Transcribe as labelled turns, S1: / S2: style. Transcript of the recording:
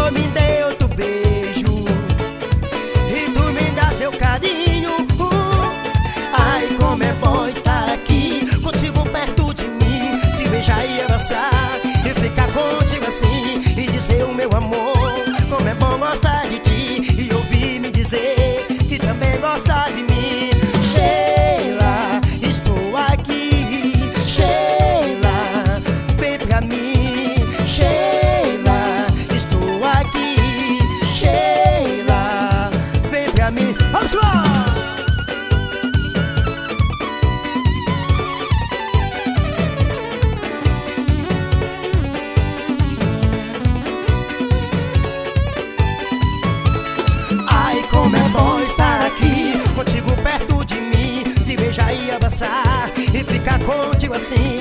S1: me dê outro beijo e tu me dá seu carinho. Ai, como é bom estar aqui contigo perto de mim, te beijar e abraçar e ficar contigo assim e dizer o meu amor. Como é bom gostar de ti e ouvir me dizer que também gosta de mim. Sheila, estou aqui. Sheila, vem pra mim. Sheila, estou aqui. Sheila, vem pra mim. Vamos lá! Como é bom estar aqui contigo perto de mim, te beijar e abraçar e ficar contigo assim